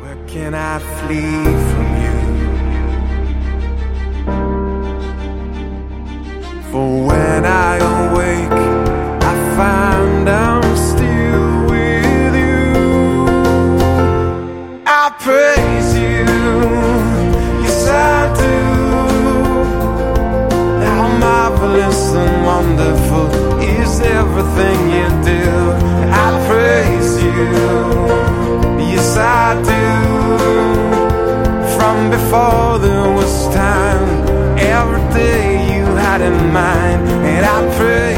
Where can I flee from you? For when I awake, I find I'm still with you. I praise you, yes I do. How marvelous and wonderful is everything you do. I praise you, yes I do. From before there was time, every day you had in mind, and I pray